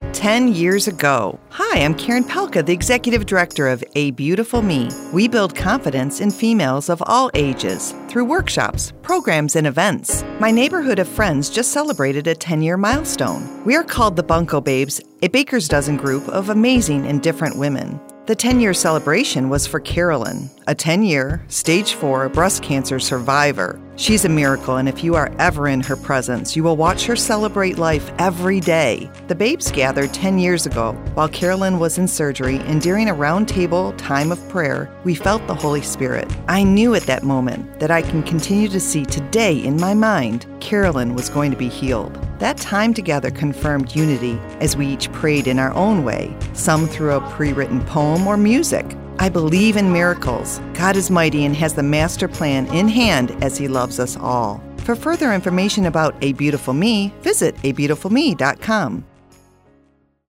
10 years ago. Hi, I'm Karen Pelka, the Executive Director of A Beautiful Me. We build confidence in females of all ages through workshops, programs, and events. My neighborhood of friends just celebrated a 10-year milestone. We are called the Bunko Babes, a baker's dozen group of amazing and different women. The 10-year celebration was for Carolyn, a 10-year, stage 4 breast cancer survivor. She's a miracle, and if you are ever in her presence, you will watch her celebrate life every day. The babes gathered 10 years ago while Carolyn was in surgery, and during a roundtable time of prayer, we felt the Holy Spirit. I knew at that moment that I can continue to see today in my mind Carolyn was going to be healed. That time together confirmed unity as we each prayed in our own way, some through a pre-written poem or music. I believe in miracles. God is mighty and has the master plan in hand as He loves us all. For further information about A Beautiful Me, visit abeautifulme.com.